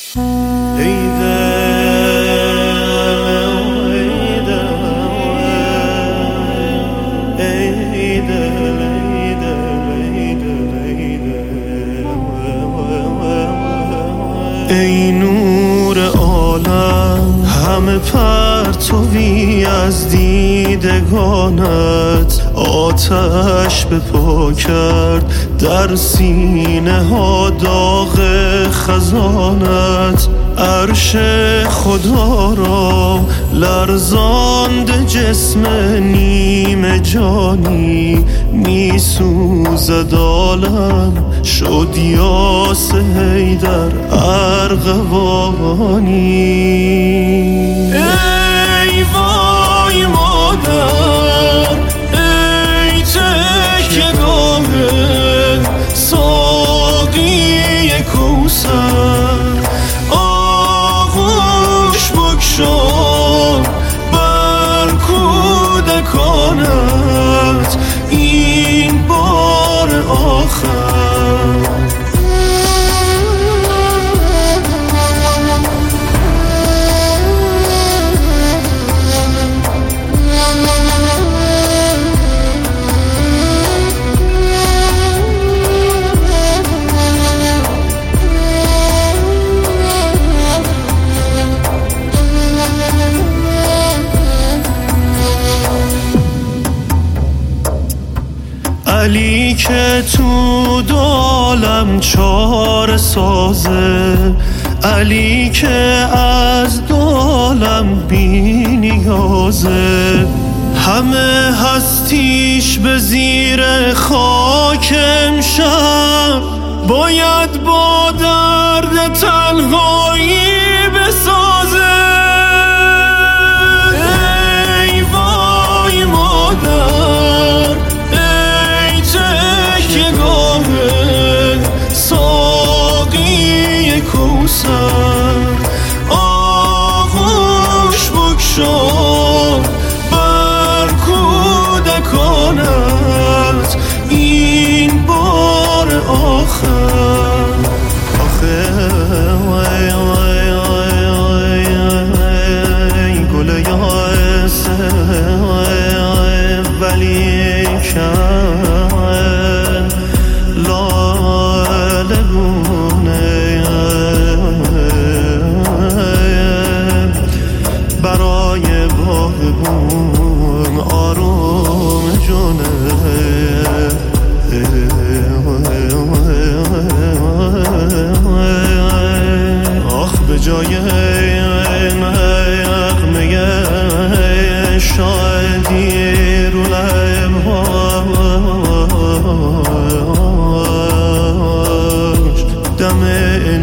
ای نور عالم، همه پرتوی از دیدگانت آتش به پا کرد در سینه ها داغ خزانت. عرش خدا را لرزاند جسم نیمه جانی، می سوزد عالم شد یاس حیدر ارغوانی. ای وای مادر، ای تکیه‌گاه ساقی کوثر، آغوش بگشا بر کودکانت این بار آخر. علی که تو دو عالم چاره سازه، علی که از دو عالم بی نیازه، همه هستیش به زیر خاک امشب باید با درد تنهایی بسازه. ای وای مادر، ساقی کوثر، آغوش بگشا بر کودکانت این بار آخر. آخه وای وای وای وای گل یاسه ولی برای باغبون آروم جونه. آخ به جای نغمه شادی رو لبهاش دم